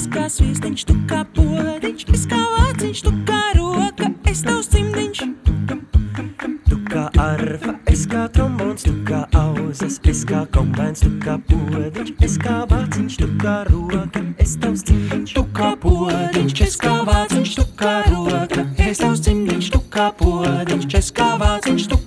es kā sviestiņš, tu kā podiņš, es kā vāciņš, tu kā roka, es tavs cimdiņš. Tu kā arfa, es kā trombons, tu kā auzas, es kā kombēns, tu kā podiņš, es kā vāciņš, tu kā roka, es tavs cimdiņš. Tu kā podiņš, es kā vāciņš, tu kā roka, es tavs cimdiņš, tu kā podiņš, es kā vāciņš, tu